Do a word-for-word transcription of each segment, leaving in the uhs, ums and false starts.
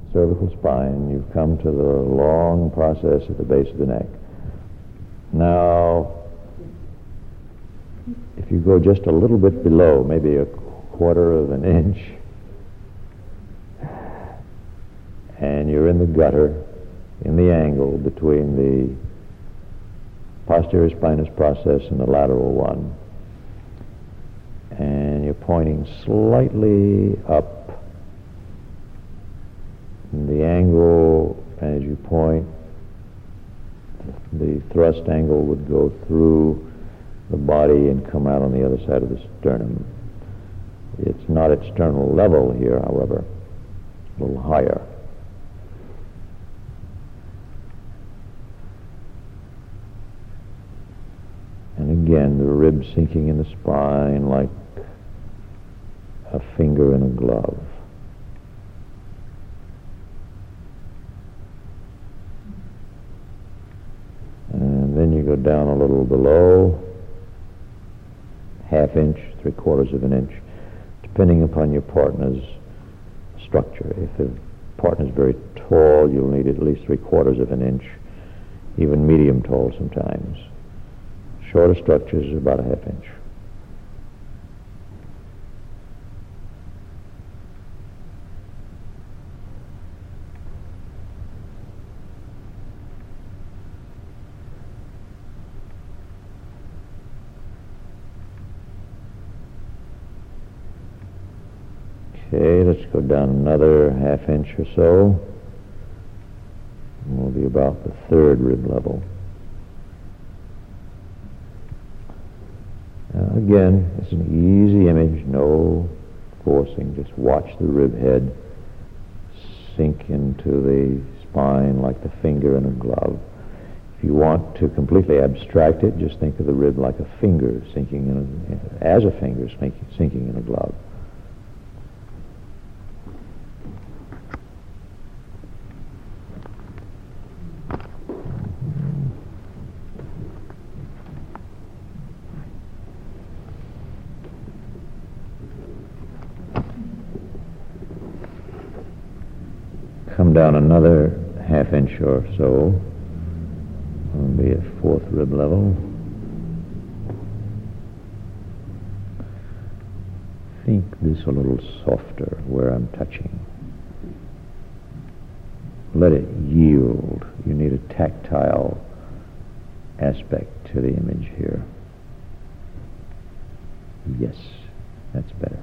cervical spine. You've come to the long process at the base of the neck. Now, if you go just a little bit below, maybe a quarter of an inch, and you're in the gutter, in the angle between the posterior spinous process and the lateral one, and you're pointing slightly up. And the angle, as you point, the thrust angle would go through the body and come out on the other side of the sternum. It's not at sternal level here, however, a little higher. And again, the rib sinking in the spine like a finger in a glove. And then you go down a little below, half inch, three quarters of an inch, depending upon your partner's structure. If the partner's very tall, you'll need at least three quarters of an inch, even medium tall sometimes. Shorter structures are about a half inch. Okay, let's go down another half inch or so. And we'll be about the third rib level. Now again, it's an easy image, no forcing. Just watch the rib head sink into the spine like the finger in a glove. If you want to completely abstract it, just think of the rib like a finger sinking in a, as a finger sinking, sinking in a glove. Come down another half inch or so, will be at fourth rib level. Think this a little softer where I'm touching. Let it yield. You need a tactile aspect to the image here. Yes, that's better.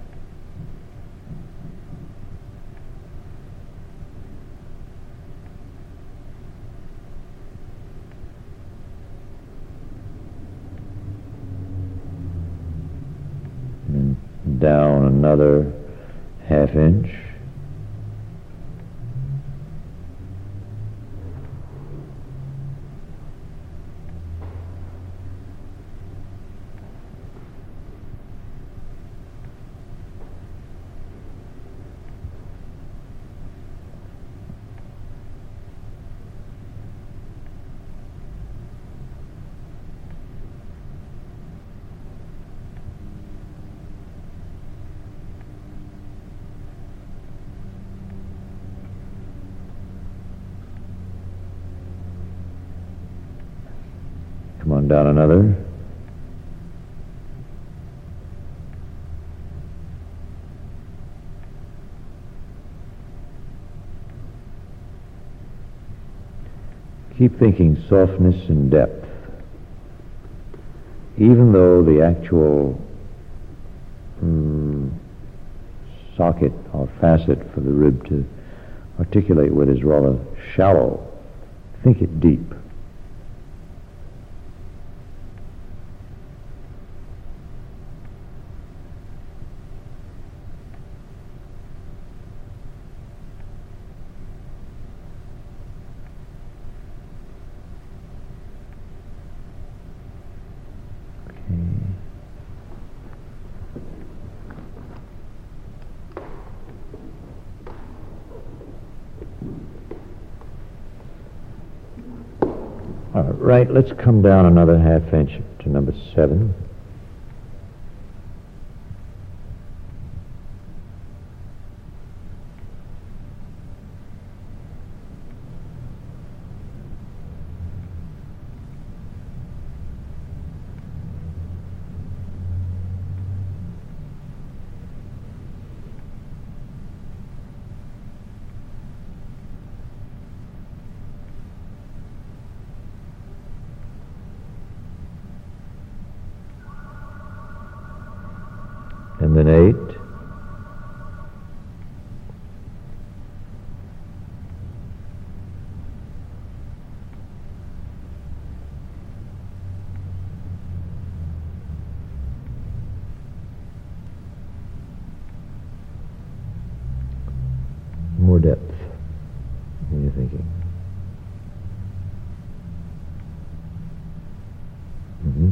Down another half inch. Come on down another. Keep thinking softness and depth. Even though the actual mm, socket or facet for the rib to articulate with is rather shallow, think it deep. All right, let's come down another half inch to number seven. and then eight. More depth. What are you thinking? Mm-hmm.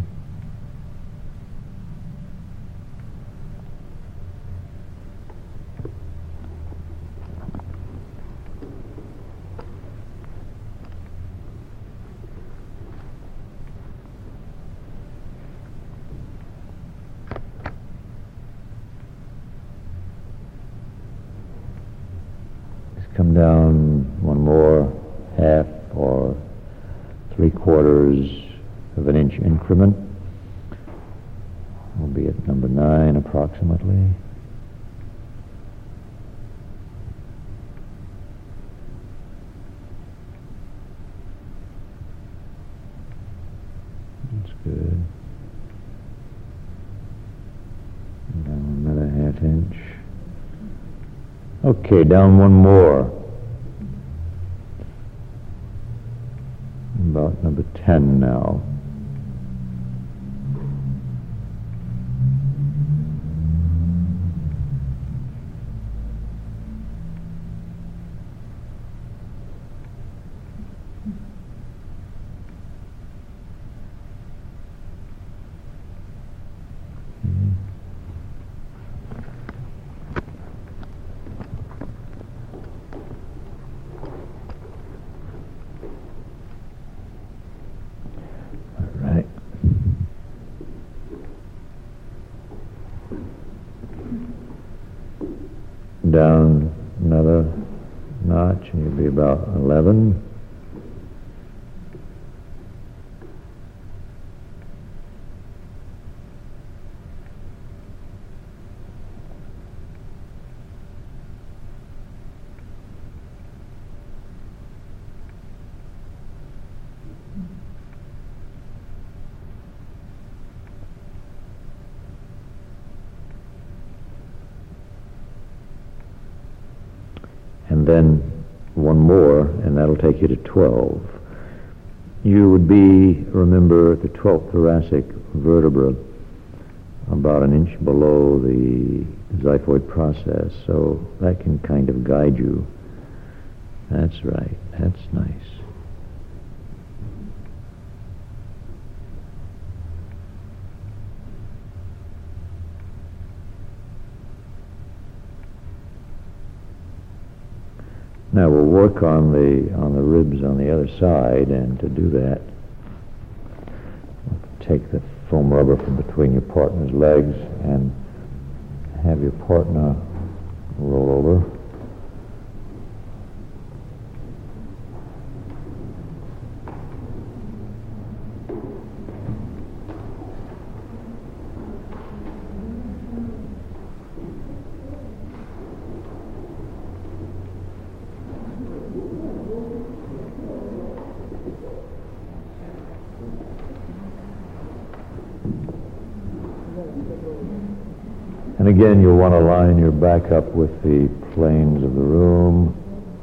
Come down one more half or three quarters of an inch increment. We'll be at number nine approximately. That's good. Down another half inch. Okay, down one more. About number ten now. Down another notch and you'll be about eleven. And then one more, and that'll take you to twelve. You would be, remember, at the twelfth thoracic vertebra, about an inch below the xiphoid process, so that can kind of guide you. That's right. That's nice. Now we'll work on the on the ribs on the other side, and to do that, take the foam rubber from between your partner's legs and have your partner roll over. And again, you'll want to line your back up with the planes of the room.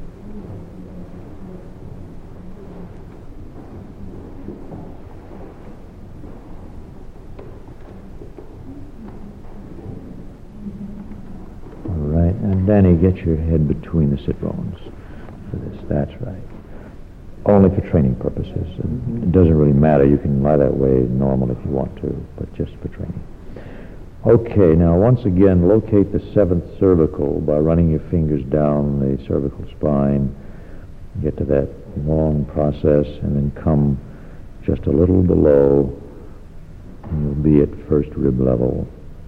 All right, and Danny, get your head between the sit bones for this. That's right. Only for training purposes. Mm-hmm. It doesn't really matter. You can lie that way normal if you want to, but just for training. Okay, now once again, locate the seventh cervical by running your fingers down the cervical spine. Get to that long process and then come just a little below, and you'll be at first rib level.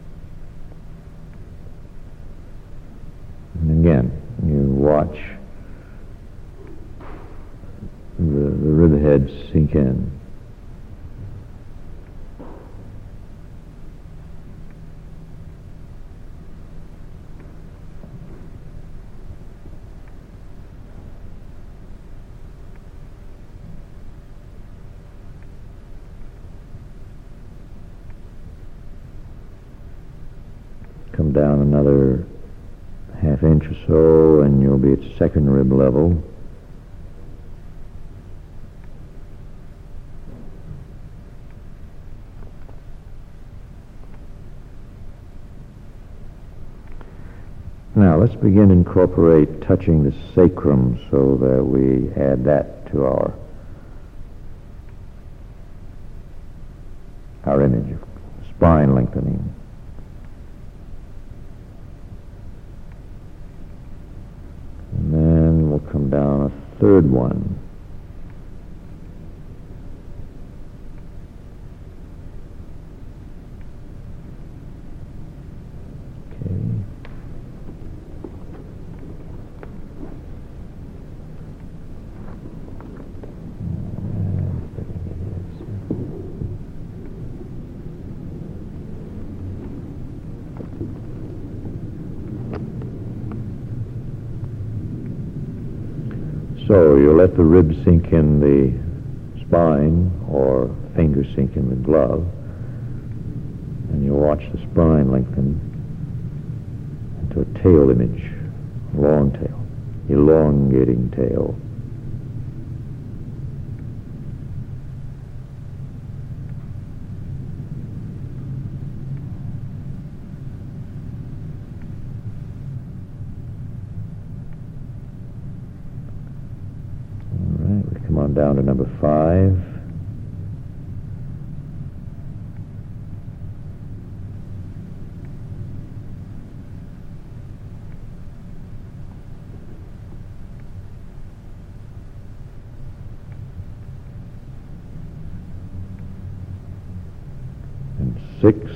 And again, you watch the, the rib head sink in. down another half inch or so, and you'll be at second rib level. Now let's begin to incorporate touching the sacrum so that we add that to our our image of spine lengthening. And then we'll come down a third one. So you let the rib sink in the spine, or finger sink in the glove, and you watch the spine lengthen into a tail image, long tail, elongating tail. Come on down to number five. And six.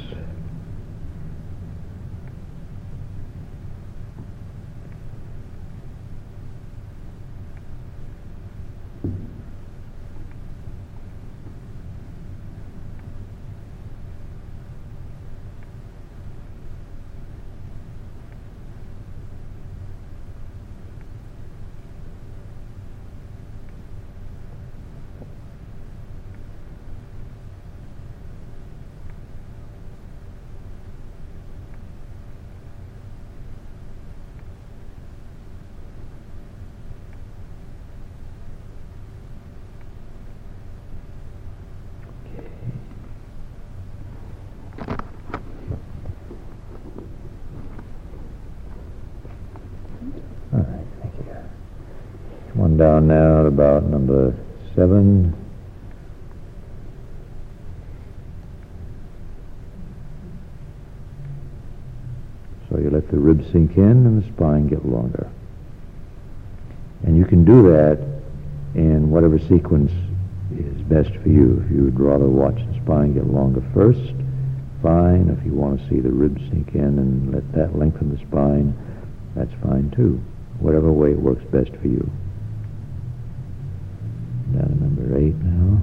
One down now at about number seven. So you let the rib sink in and the spine get longer. And you can do that in whatever sequence is best for you. If you would rather watch the spine get longer first, fine. If you want to see the rib sink in and let that lengthen the spine, that's fine too. Whatever way it works best for you. Down to number eight now.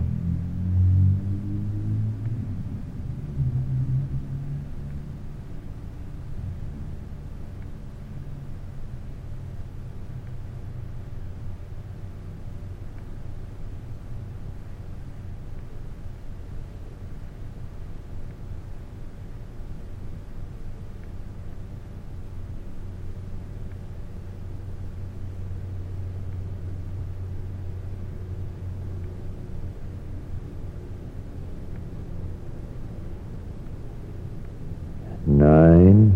Nine.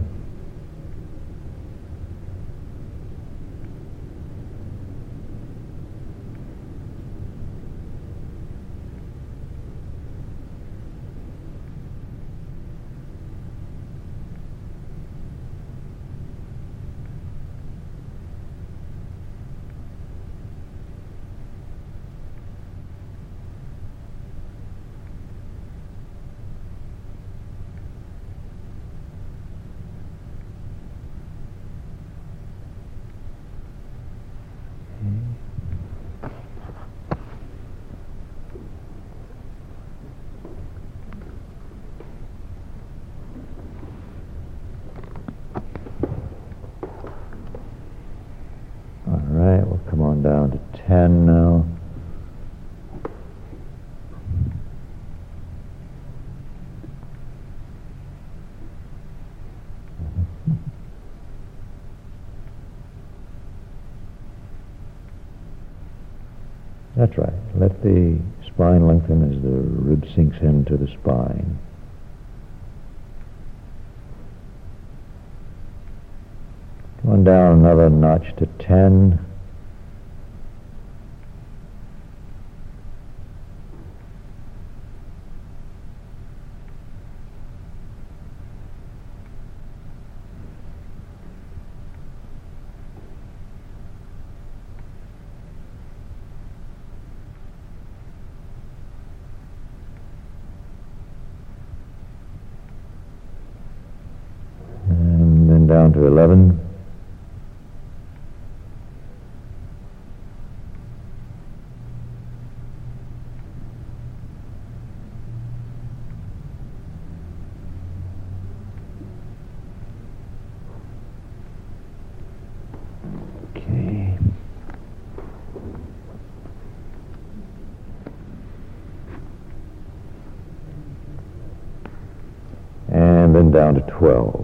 All right, we'll come on down to ten now. That's right. Let the spine lengthen as the rib sinks into the spine. Come on down another notch to ten. And then down to eleven. Okay. And then down to twelve.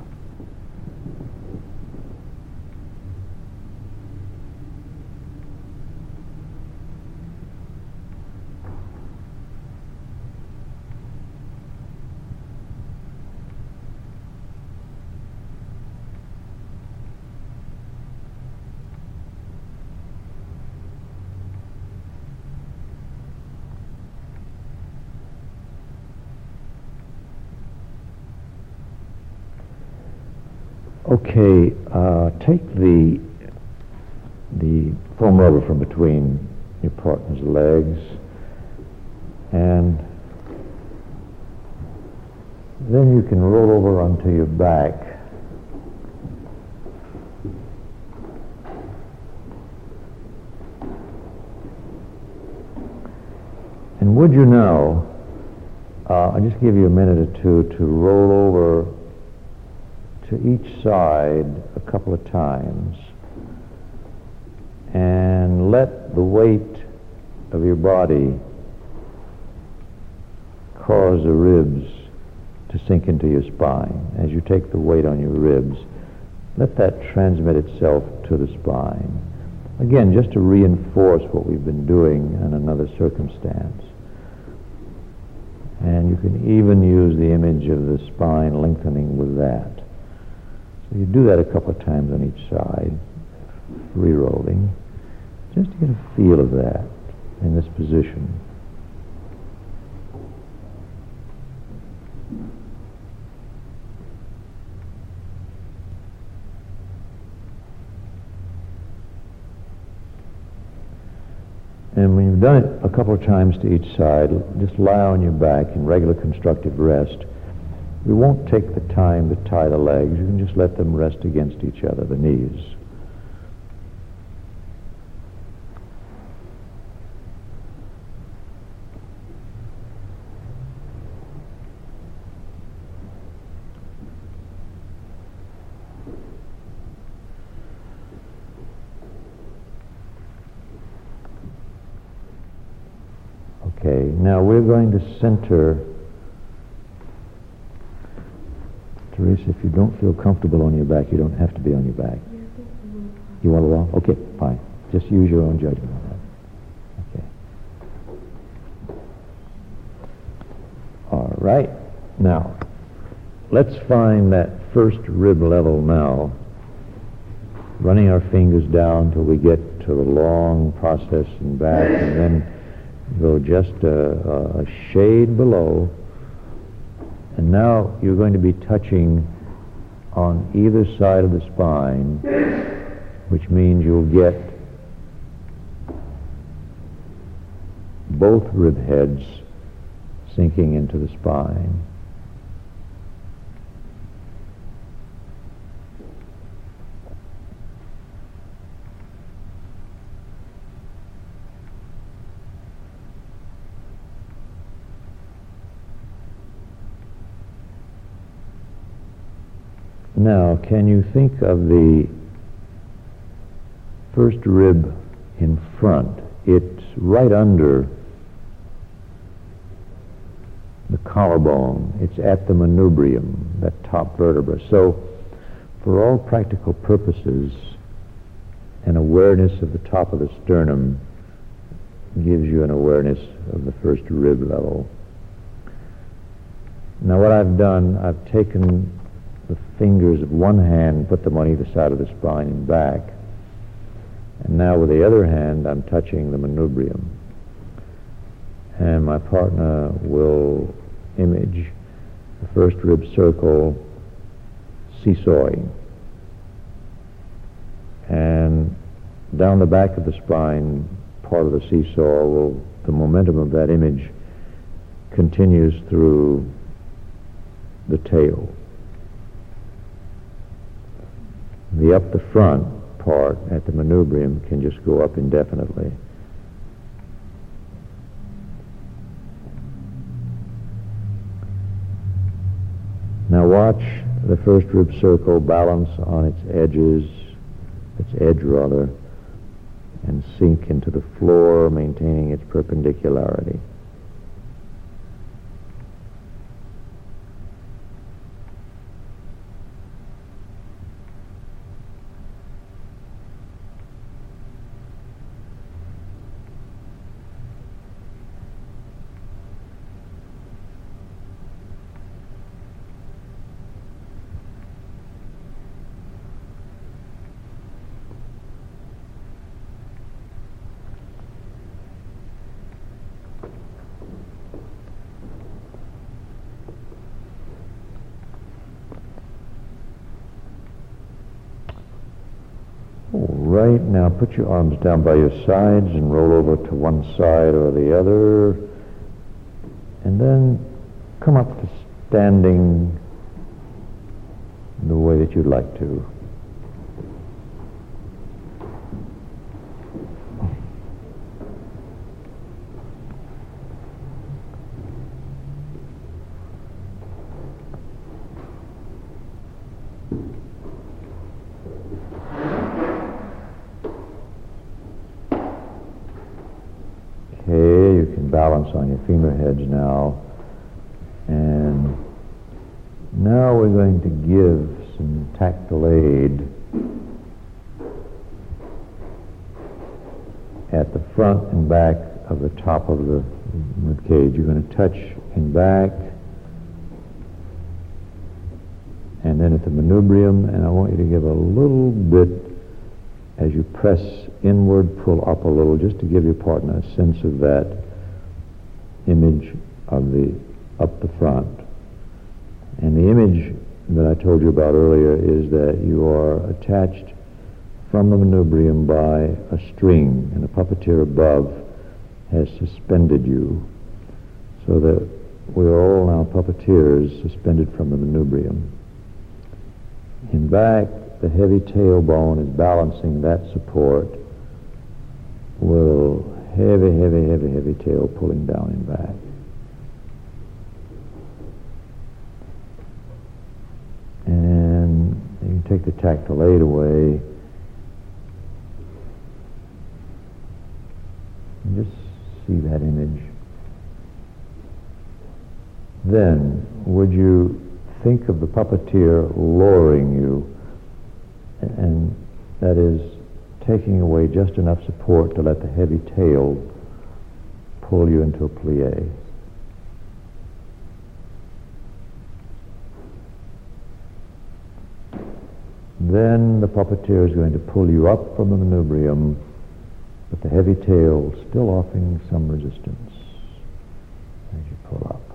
Okay, uh, take the the foam rubber from between your partner's legs, and then you can roll over onto your back. And would you now, uh, I'll just give you a minute or two to roll over to each side a couple of times and let the weight of your body cause the ribs to sink into your spine. As you take the weight on your ribs, let that transmit itself to the spine. Again, just to reinforce what we've been doing in another circumstance. And you can even use the image of the spine lengthening with that. So you do that a couple of times on each side, re-rolling, just to get a feel of that in this position. And when you've done it a couple of times to each side, just lie on your back in regular constructive rest. We won't take the time to tie the legs. You can just let them rest against each other, the knees. Okay, now we're going to center. Teresa, if you don't feel comfortable on your back, you don't have to be on your back. You want to walk? Okay, fine. Just use your own judgment on that. Okay. All right. Now, let's find that first rib level now, running our fingers down till we get to the long process and back, and then go just a, a shade below. And now you're going to be touching on either side of the spine, which means you'll get both rib heads sinking into the spine. Now, can you think of the first rib in front? It's right under the collarbone. It's at the manubrium, that top vertebra. So, for all practical purposes, an awareness of the top of the sternum, gives you an awareness of the first rib level. Now what I've done, I've taken the fingers of one hand, put them on either side of the spine and back, and now with the other hand I'm touching the manubrium, and my partner will image the first rib circle seesawing, and down the back of the spine, part of the seesaw, will, the momentum of that image continues through the tail. The up the front part at the manubrium can just go up indefinitely. Now watch the first rib circle balance on its edges, its edge rather, and sink into the floor, maintaining its perpendicularity. Right, now put your arms down by your sides and roll over to one side or the other, and then come up to standing the way that you'd like to. Balance on your femur heads now, and now we're going to give some tactile aid at the front and back of the top of the rib cage. You're going to touch in back and then at the manubrium, and I want you to give a little bit as you press inward, pull up a little, just to give your partner a sense of that image of the up the front. And the image that I told you about earlier is that you are attached from the manubrium by a string, and the puppeteer above has suspended you, so that we're all now puppeteers suspended from the manubrium. In back, the heavy tailbone is balancing that support with heavy, heavy, heavy, heavy tail pulling down in back. And you can take the tactile aid away and just see that image. Then, would you think of the puppeteer lowering you, and that is taking away just enough support to let the heavy tail pull you into a plie. Then the puppeteer is going to pull you up from the manubrium, with the heavy tail still offering some resistance as you pull up.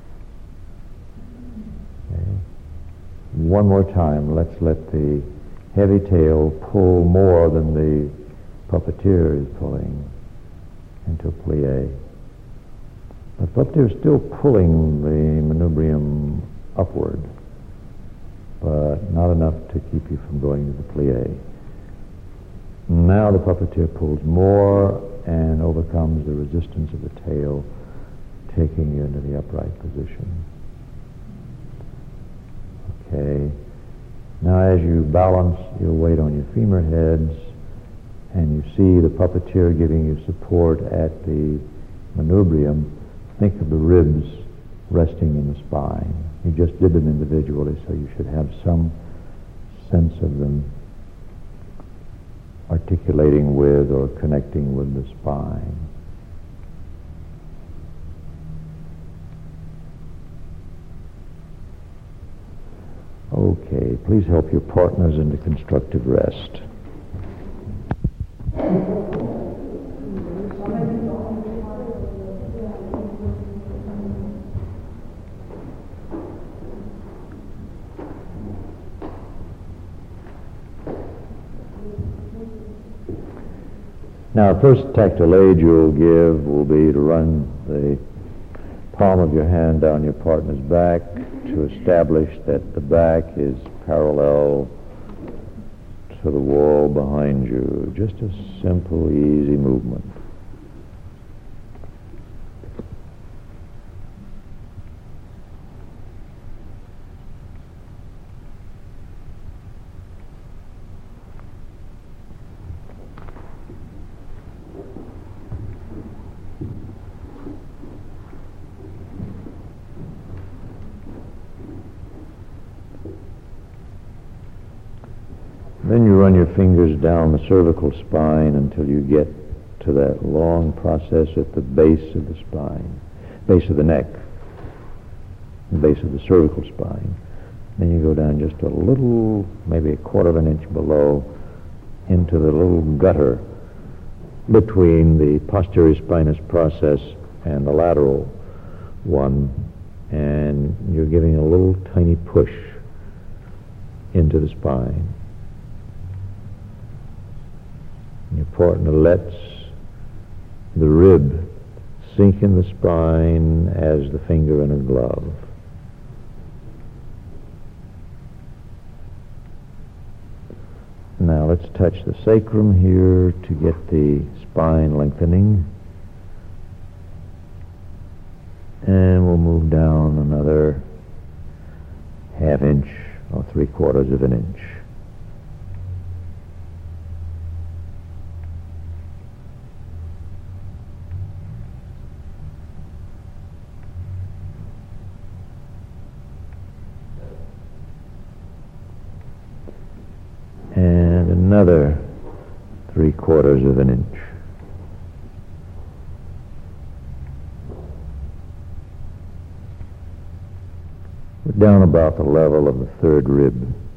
Okay. One more time, let's let the heavy tail pull more than the puppeteer is pulling into a plie. The puppeteer is still pulling the manubrium upward, but not enough to keep you from going to the plie. Now the puppeteer pulls more and overcomes the resistance of the tail, taking you into the upright position. Okay. Now as you balance your weight on your femur heads and you see the puppeteer giving you support at the manubrium, think of the ribs resting in the spine. You just did them individually, so you should have some sense of them articulating with or connecting with the spine. Okay, please help your partners into constructive rest. Now, first tactile aid you'll give will be to run the palm of your hand down your partner's back to establish that the back is parallel to the wall behind you. Just a simple, easy movement. Then you run your fingers down the cervical spine until you get to that long process at the base of the spine, base of the neck, the base of the cervical spine. Then you go down just a little, maybe a quarter of an inch below, into the little gutter between the posterior spinous process and the lateral one, and you're giving a little tiny push into the spine. Your partner lets the rib sink in the spine as the finger in a glove. Now let's touch the sacrum here to get the spine lengthening. And we'll move down another half inch or three quarters of an inch. And another three quarters of an inch. We're down about the level of the third rib.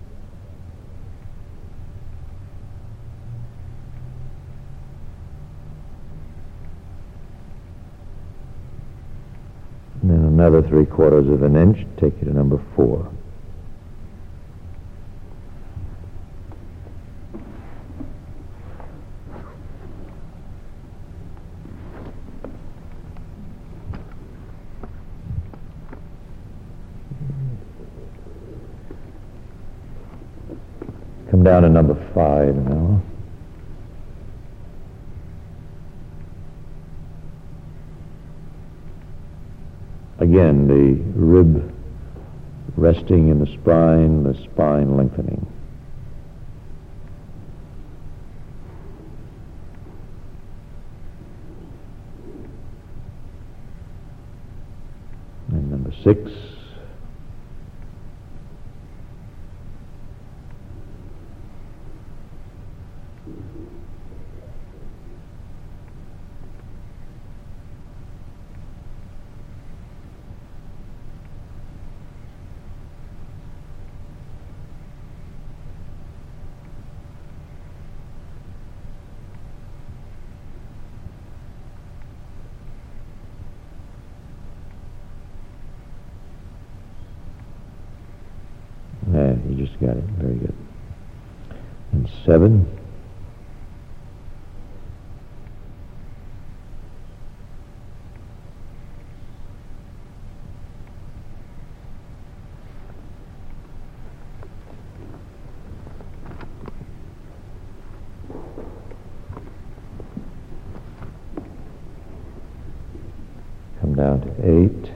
And then another three quarters of an inch, take you to number four. Come down to number five now. Again, the rib resting in the spine, the spine lengthening. And number six. Yeah, you just got it. Very good. And seven. Come down to eight.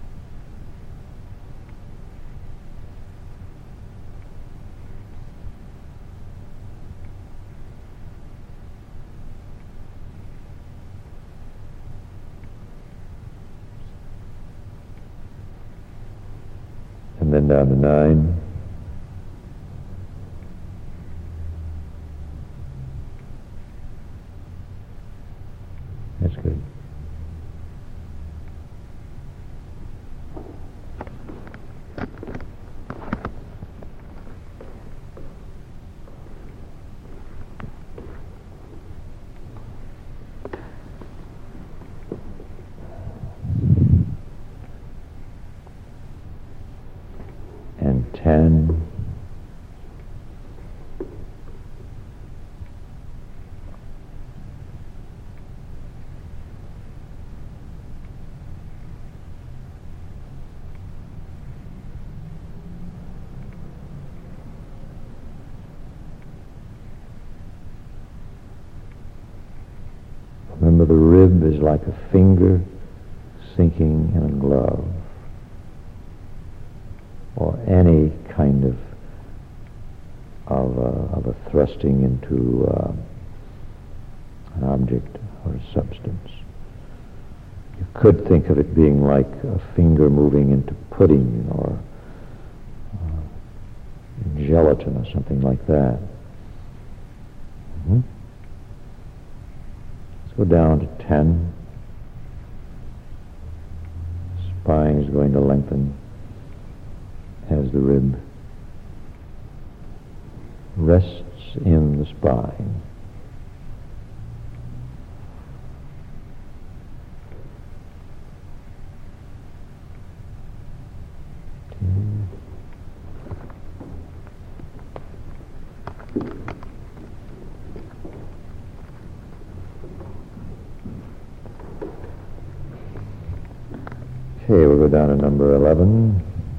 And then down to nine. That's good. is like a finger sinking in a glove, or any kind of of a, of a thrusting into uh, an object or a substance. You could think of it being like a finger moving into pudding or uh, gelatin or something like that. Mm-hmm. Let's go down to ten. Spine is going to lengthen as the rib rests in the spine. Okay, we'll go down to number eleven.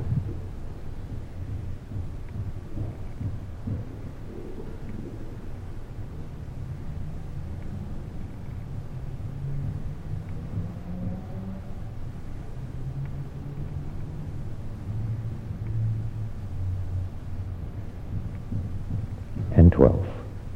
And twelve.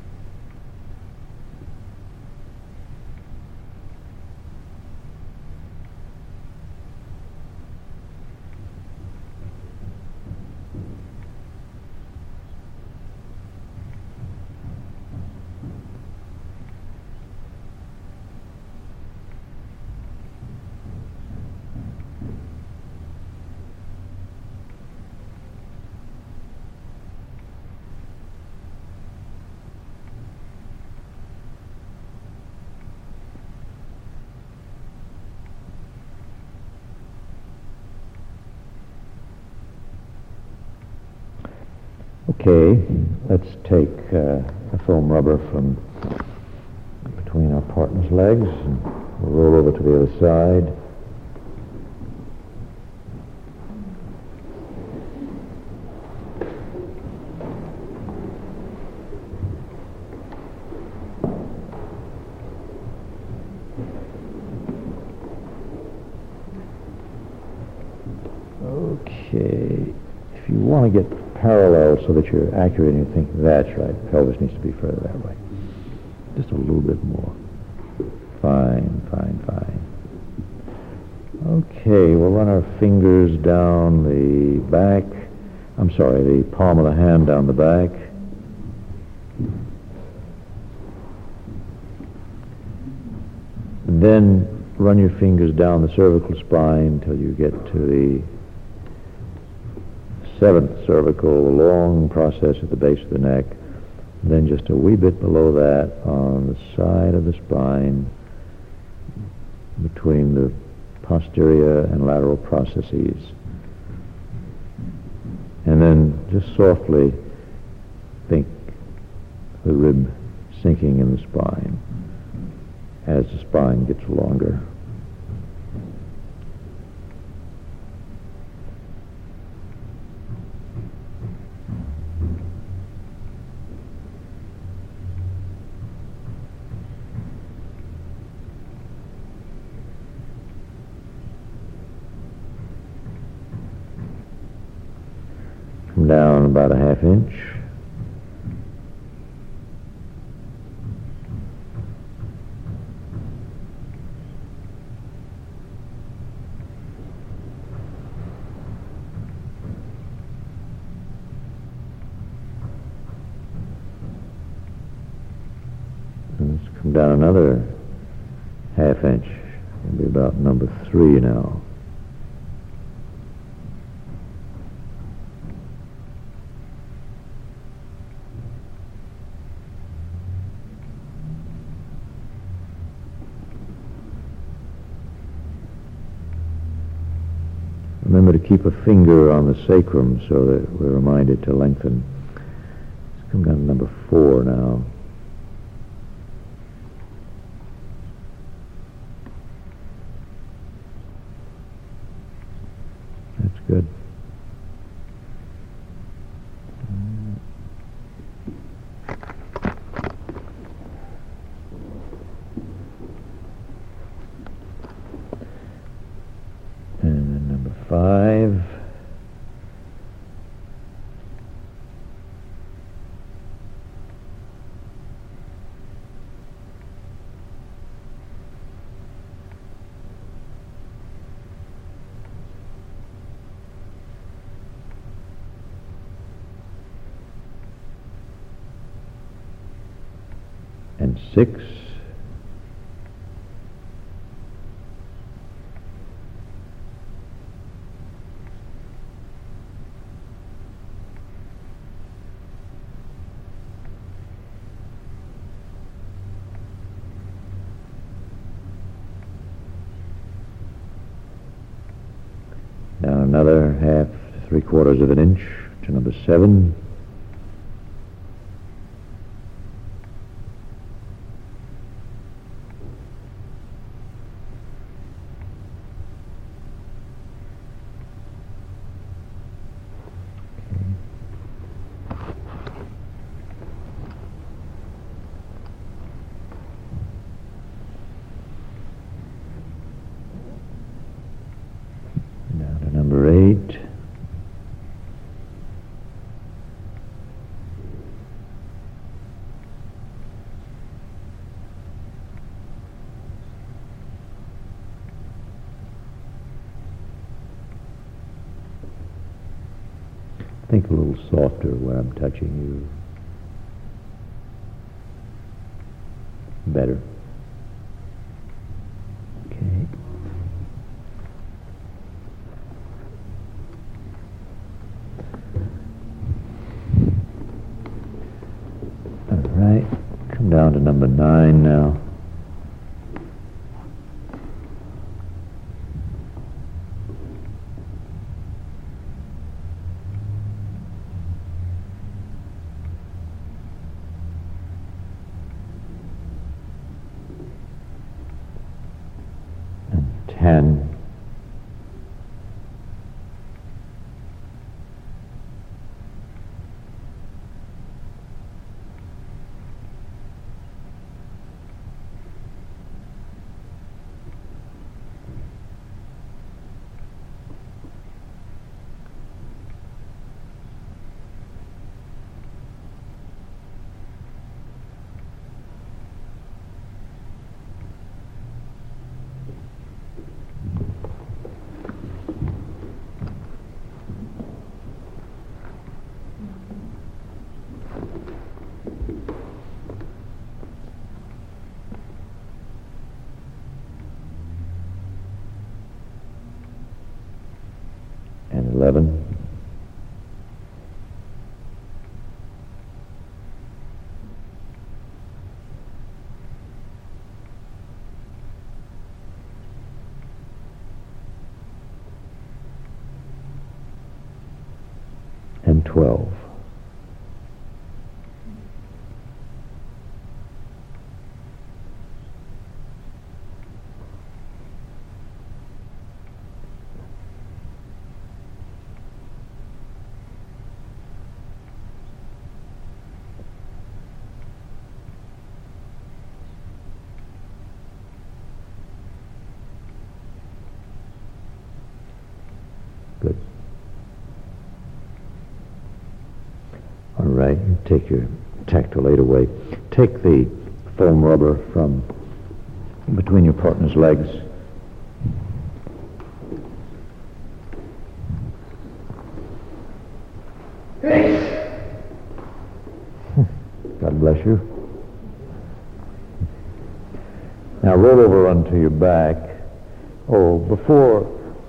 Okay, let's take uh, a foam rubber from between our partner's legs and we'll roll over to the other side. Okay, if you want to get parallel so that you're accurate and you think that's right, the pelvis needs to be further that way. Just a little bit more. Fine, fine, fine. Okay, we'll run our fingers down the back. I'm sorry, the palm of the hand down the back. Then run your fingers down the cervical spine until you get to the seventh cervical, a long process at the base of the neck. Then just a wee bit below that on the side of the spine between the posterior and lateral processes. And then just softly think the rib sinking in the spine as the spine gets longer. Down about a half inch. And let's come down another half inch. It'll be about number three now. Remember to keep a finger on the sacrum so that we're reminded to lengthen. Let's come down to number four now. That's good. and six. Down another half, three quarters of an inch to number seven. Down to number eight. Think a little softer where I'm touching you. Better. Okay. All right. Come down to number nine now. Ten. And eleven. And twelve. Good. All right, take your tactile aid away. Take the foam rubber from between your partner's legs. God bless you. Now roll over onto your back. Oh, before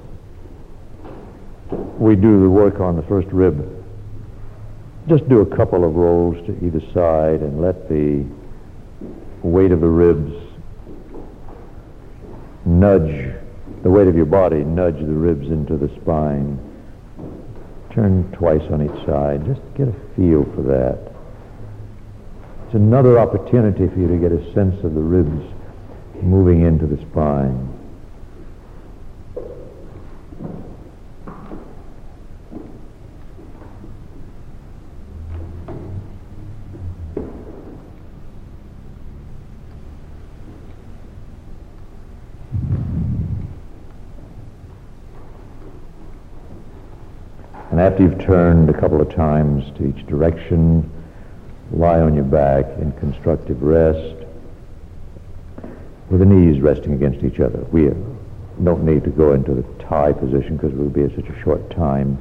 we do the work on the first rib, just do a couple of rolls to either side and let the weight of the ribs nudge, the weight of your body nudge the ribs into the spine. Turn twice on each side. Just get a feel for that. It's another opportunity for you to get a sense of the ribs moving into the spine. And after you've turned a couple of times to each direction, lie on your back in constructive rest with the knees resting against each other. We don't need to go into the tie position because we'll be at such a short time.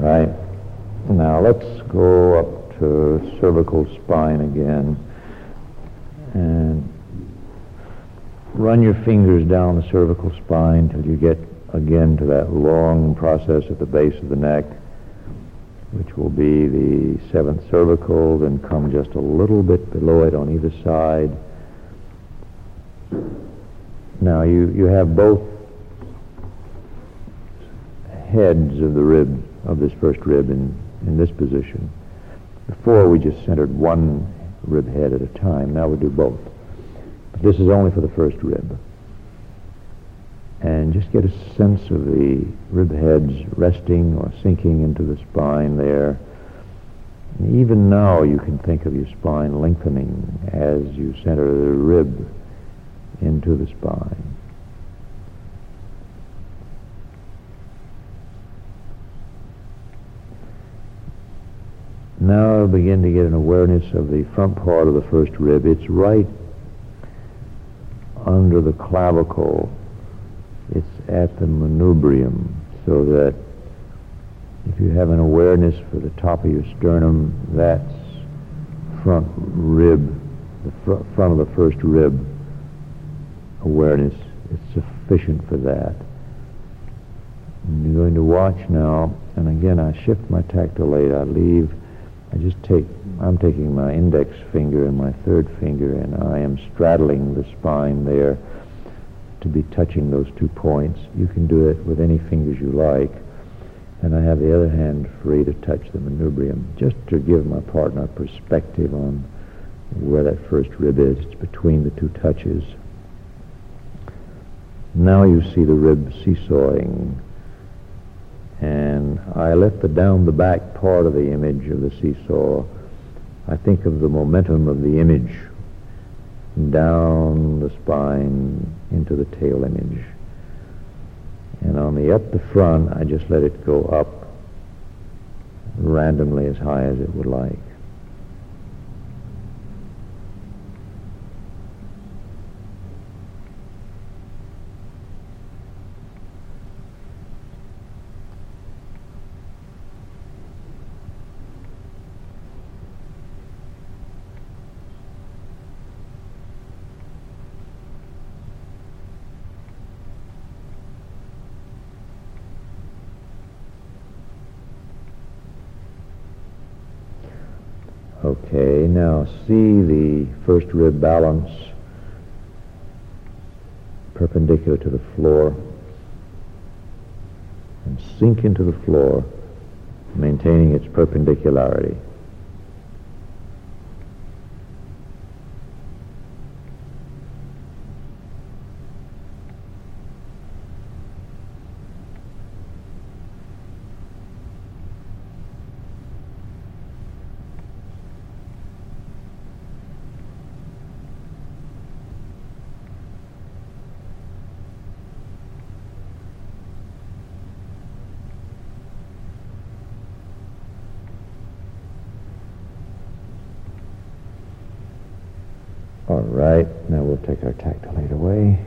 right. Now let's go up to cervical spine again and run your fingers down the cervical spine till you get again to that long process at the base of the neck, which will be the seventh cervical, then come just a little bit below it on either side. Now you, you have both heads of the rib, of this first rib in, in this position. Before we just centered one rib head at a time. Now we do both. But this is only for the first rib. And just get a sense of the rib heads resting or sinking into the spine there. And even now you can think of your spine lengthening as you center the rib into the spine. Now begin to get an awareness of the front part of the first rib. It's right under the clavicle. It's at the manubrium, so that if you have an awareness for the top of your sternum, that's front rib, the fr- front of the first rib awareness is sufficient for that. And you're going to watch now, and again I shift my tactile aid, I leave, I just take, I'm taking my index finger and my third finger, and I am straddling the spine there to be touching those two points. You can do it with any fingers you like, and I have the other hand free to touch the manubrium, just to give my partner perspective on where that first rib is. It's between the two touches. Now you see the rib seesawing, and I let the down the back part of the image of the seesaw. I think of the momentum of the image down the spine into the tail image. And on the up the front, I just let it go up randomly as high as it would like. Okay, now see the first rib balance perpendicular to the floor and sink into the floor, maintaining its perpendicularity. All right, now we'll take our tactile aid away.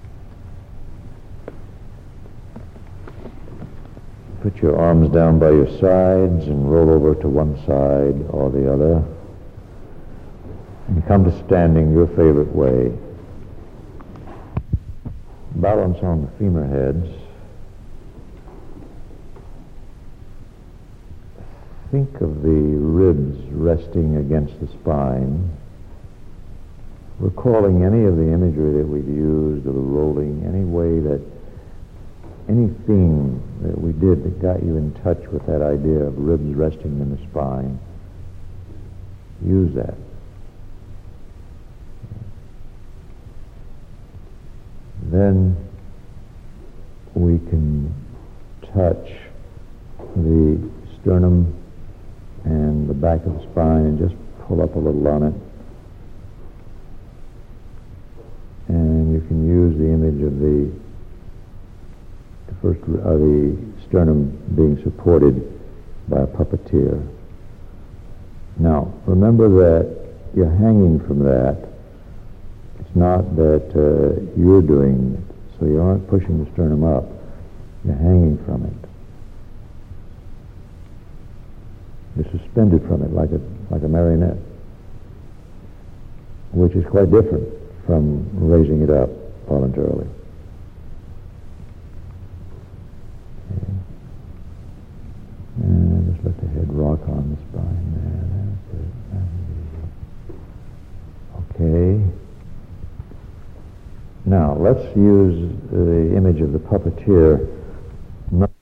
Put your arms down by your sides and roll over to one side or the other. And come to standing your favorite way. Balance on the femur heads. Think of the ribs resting against the spine. Recalling any of the imagery that we've used, of the rolling, any way that, anything that we did that got you in touch with that idea of ribs resting in the spine. Use that. Then we can touch the sternum and the back of the spine and just pull up a little on it. And you can use the image of the, the first uh, the sternum being supported by a puppeteer. Now, remember that you're hanging from that. It's not that uh, you're doing it, so you aren't pushing the sternum up. You're hanging from it. You're suspended from it like a, like a marionette, which is quite different from raising it up voluntarily. Okay. And just let the head rock on the spine there. That's it. Okay. Now, let's use the image of the puppeteer. Not